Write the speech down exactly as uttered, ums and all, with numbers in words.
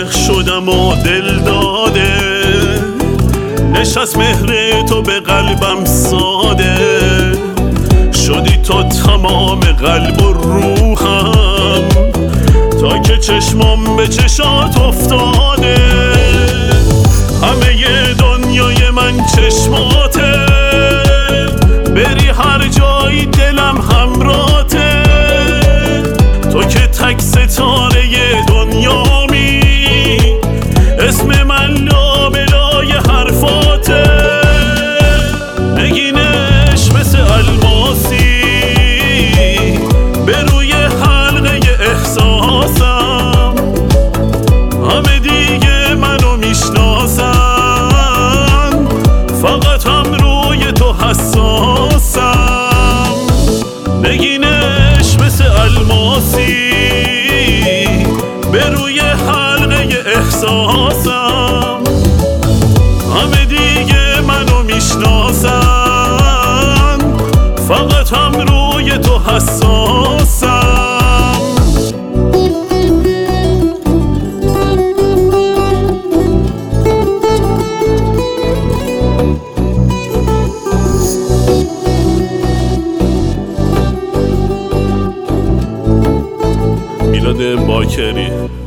عاشق شدم و دل داده، نشست مهر تو به قلبم ساده، شدی تو تمام قلب و روحم، تا که چشمم به چشات افتاده. همه دنیای من چشماته، بری هر جایی دلم همراته، تو که تک ستاره دنیامی، اسم من لابلای حرفاته. نگینش مثل الماسی به روی حلقه احساسم، همه دیگه منو میشناسن، فقط هم روی تو حساسم. نگینش مثل الماسی به روی حلقه احساسم، همه دیگه منو میشناسن، فقط هم روی تو حساسم. میلاد باکری.